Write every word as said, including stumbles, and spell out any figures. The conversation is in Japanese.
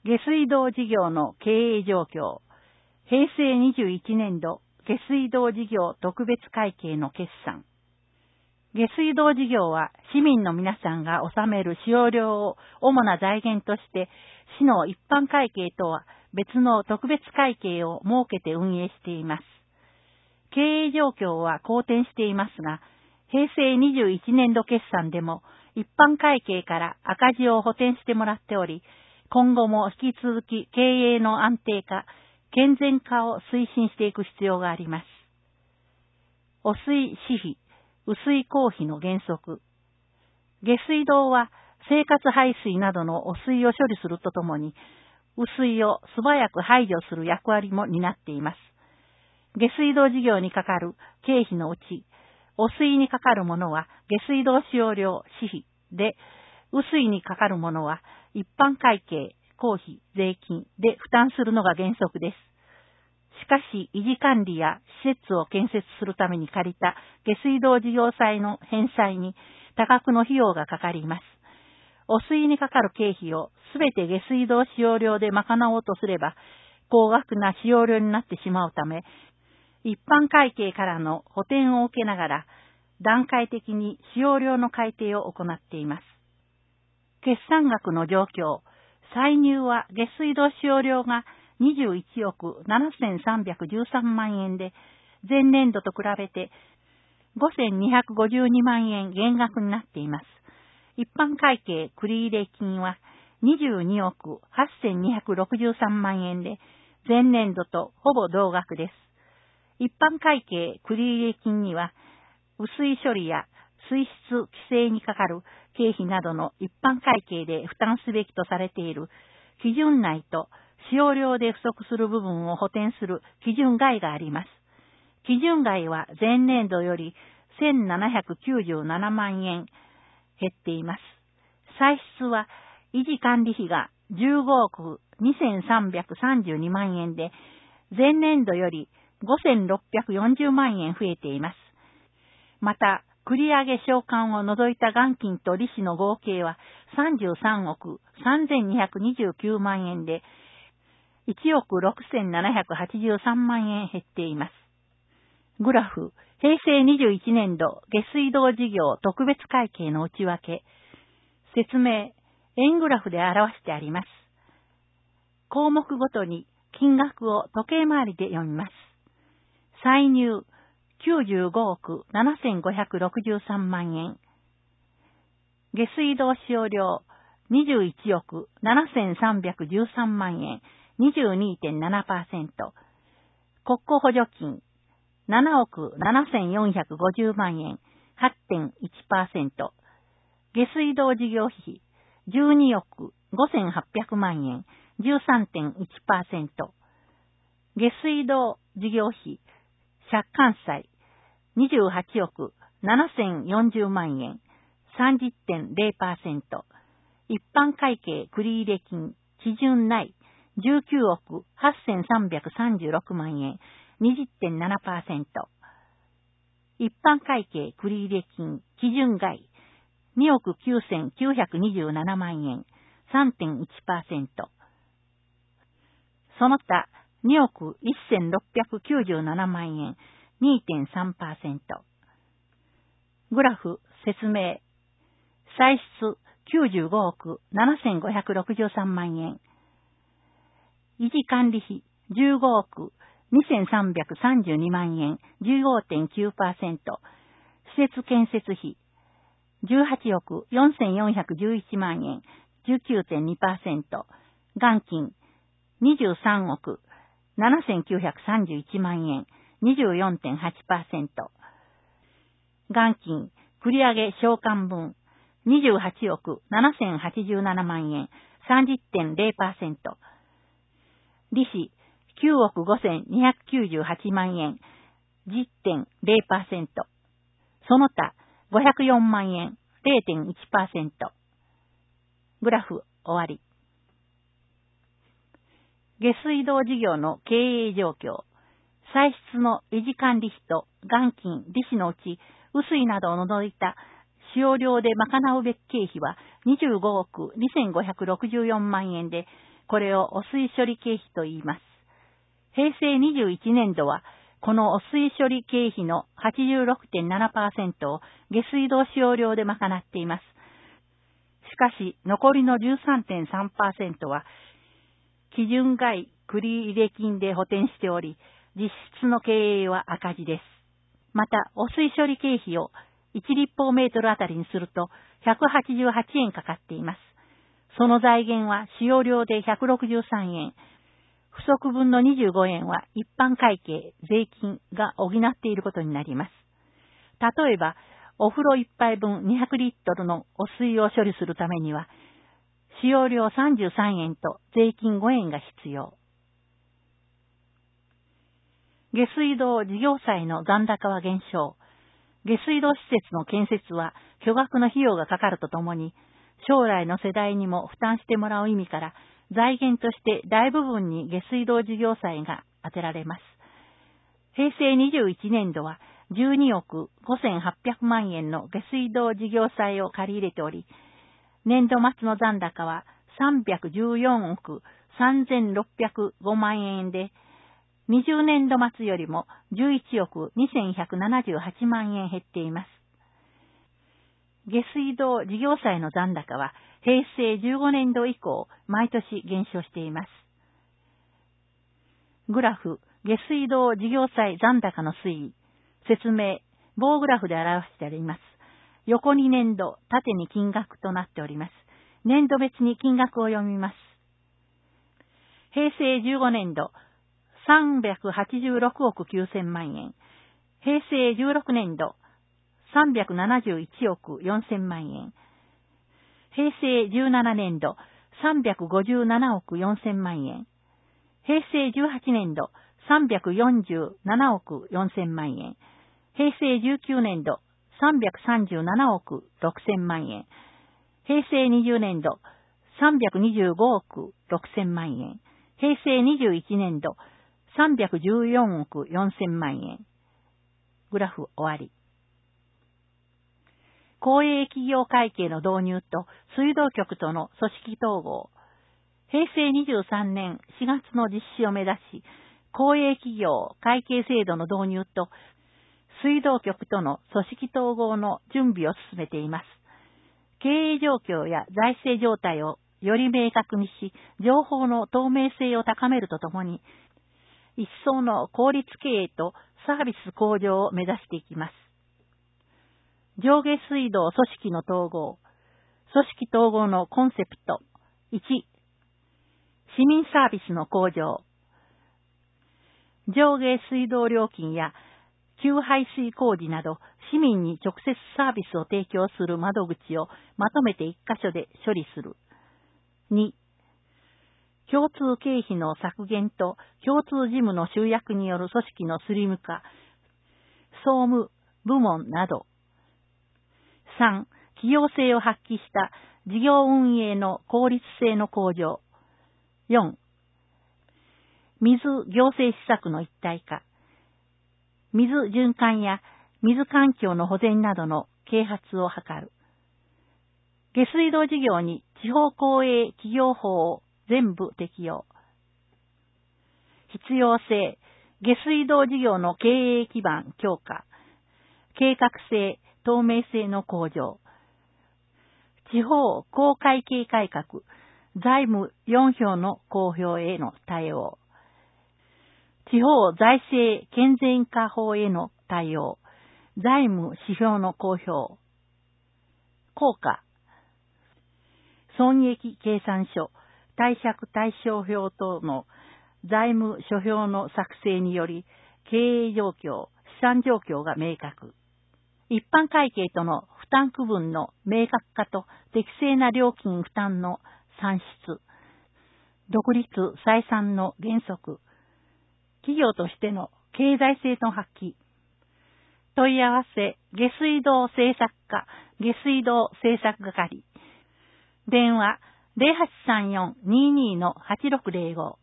下水道事業の経営状況、平成にじゅういちねんど下水道事業特別会計の決算。下水道事業は市民の皆さんが納める使用料を主な財源として、市の一般会計とは別の特別会計を設けて運営しています。経営状況は好転していますが、平成にじゅういちねんど決算でも一般会計から赤字を補填してもらっており、今後も引き続き経営の安定化、健全化を推進していく必要があります。汚水私費、雨水公費の原則。下水道は生活排水などの汚水を処理するとともに、雨水を素早く排除する役割も担っています。下水道事業にかかる経費のうち、汚水にかかるものは下水道使用料私費で、雨水にかかるものは一般会計、公費、税金で負担するのが原則です。しかし、維持管理や施設を建設するために借りた下水道事業債の返済に多額の費用がかかります。汚水にかかる経費をすべて下水道使用料で賄おうとすれば、高額な使用料になってしまうため、一般会計からの補填を受けながら、段階的に使用料の改定を行っています。決算額の状況、歳入は下水道使用料がにじゅういちおくななせんさんびゃくじゅうさんまんえんで、前年度と比べてごせんにひゃくごじゅうにまんえん減額になっています。一般会計繰入金はにじゅうにおくはっせんにひゃくろくじゅうさんまんえんで、前年度とほぼ同額です。一般会計繰入金には、雨水処理や水質規制にかかる経費などの一般会計で負担すべきとされている基準内と使用量で不足する部分を補填する基準外があります。基準外は前年度よりせんななひゃくきゅうじゅうななまんえん減っています。歳出は維持管理費がじゅうごおくにせんさんびゃくさんじゅうにまんえんで、前年度よりごせんろっぴゃくよんじゅうまんえん増えています。また、繰上償還を除いた元金と利子の合計はさんじゅうさんおくさんぜんにひゃくにじゅうきゅうまんえんで、いちおくろくせんななひゃくはちじゅうさんまんえん減っています。グラフ、平成にじゅういちねんど下水道事業特別会計の内訳。説明、円グラフで表してあります。項目ごとに金額を時計回りで読みます。歳入、きゅうじゅうごおくななせんごひゃくろくじゅうさんまんえん。下水道使用料、にじゅういちおくななせんさんびゃくじゅうさんまんえん、にじゅうにてんななパーセント。国庫補助金、ななおくななせんよんひゃくごじゅうまんえん、はちてんいちパーセント。下水道事業費、じゅうにおくごせんはっぴゃくまんえん、じゅうさんてんいちパーセント。下水道事業費、借款債、にじゅうはちおくななせんよんじゅうまんえん、さんじゅってんれいパーセント。一般会計繰入金、基準内、じゅうきゅうおくはっせんさんびゃくさんじゅうろくまんえん、にじゅってんななパーセント。一般会計繰入金、基準外、におくきゅうせんきゅうひゃくにじゅうななまんえん、さんてんいちパーセント。その他、におくせんろっぴゃくきゅうじゅうななまんえん、にてんさんパーセント。グラフ、説明。歳出きゅうじゅうごおくななせんごひゃくろくじゅうさんまんえん。維持管理費じゅうごおくにせんさんびゃくさんじゅうにまんえん、じゅうごてんきゅうパーセント。施設建設費じゅうはちおくよんせんよんひゃくじゅういちまんえん、じゅうきゅうてんにパーセント。元金にじゅうさんおくななせんきゅうひゃくさんじゅういちまんえん、にじゅうよんてんはちパーセント。元金、繰上償還分、にじゅうはちおくななせんはちじゅうななまんえん、さんじゅってんれいパーセント。利子、きゅうおくごせんにひゃくきゅうじゅうはちまんえん、じゅってんれいパーセント。その他、ごひゃくよんまんえん、れいてんいちパーセント。グラフ、終わり。下水道事業の経営状況。歳出の維持管理費と元金、利子のうち、雨水などを除いた使用量で賄うべき経費はにじゅうごおくにせんごひゃくろくじゅうよんまんえんで、 これを汚水処理経費と言います。へいせいにじゅういちねんどは、この汚水処理経費の はちじゅうろくてんななパーセント を下水道使用量で賄っています。しかし、残りの じゅうさんてんさんパーセント は、基準外繰入金で補填しており、実質の経営は赤字です。また、汚水処理経費をいち立方メートルあたりにするとひゃくはちじゅうはちえんかかっています。その財源は使用量でひゃくろくじゅうさんえん、不足分のにじゅうごえんは一般会計、税金が補っていることになります。例えば、お風呂一杯分にひゃくリットルの汚水を処理するためには、使用量さんじゅうさんえんと税金ごえんが必要。下水道事業債の残高は減少。下水道施設の建設は巨額の費用がかかるとともに、将来の世代にも負担してもらう意味から、財源として大部分に下水道事業債が充てられます。へいせいにじゅういちねんどはじゅうにおくごせんはっぴゃくまんえんの下水道事業債を借り入れており、年度末の残高はさんびゃくじゅうよんおくさんぜんろっぴゃくごまんえんで、にじゅうねんど末よりもじゅういちおくにせんひゃくななじゅうはちまんえん減っています。下水道事業債の残高はへいせいじゅうごねんど以降、毎年減少しています。グラフ、下水道事業債残高の推移、説明、棒グラフで表してあります。横に年度、縦に金額となっております。年度別に金額を読みます。へいせいじゅうごねんど、さんびゃくはちじゅうろくおくきゅうせんまんえん。へいせいじゅうろくねんど、さんびゃくななじゅういちおくよんせんまんえん。へいせいじゅうななねんど、さんびゃくごじゅうななおくよんせんまんえん。へいせいじゅうはちねんど、さんびゃくよんじゅうななおくよんせんまんえん。へいせいじゅうきゅうねんど、さんびゃくさんじゅうななおくろくせんまんえん。へいせいにじゅうねんど、さんびゃくにじゅうごおくろくせんまんえん。へいせいにじゅういちねんど、さんびゃくじゅうよんおくよんせんまんえん。グラフ終わり。公営企業会計の導入と水道局との組織統合。へいせいにじゅうさんねんしがつの実施を目指し、公営企業会計制度の導入と水道局との組織統合の準備を進めています。経営状況や財政状態をより明確にし、情報の透明性を高めるとともに、一層の効率経営とサービス向上を目指していきます。上下水道組織の統合。組織統合のコンセプト。いち、市民サービスの向上。上下水道料金や給排水工事など市民に直接サービスを提供する窓口をまとめて一箇所で処理する。に、共通経費の削減と共通事務の集約による組織のスリム化、総務、部門など。さん、企業性を発揮した事業運営の効率性の向上。よん、水行政施策の一体化。水循環や水環境の保全などの啓発を図る。下水道事業に地方公営企業法を全部適用。必要性、下水道事業の経営基盤強化。計画性、透明性の向上。地方公会計改革、財務よん票の公表への対応。地方財政健全化法への対応。財務指標の公表。効果。損益計算書、貸借対照表等の財務諸表の作成により、経営状況、資産状況が明確。一般会計との負担区分の明確化と適正な料金負担の算出。独立採算の原則。企業としての経済性の発揮。問い合わせ、下水道政策課、下水道政策係。電話、ゼロはちさんよん にーにー のはちろくゼロご。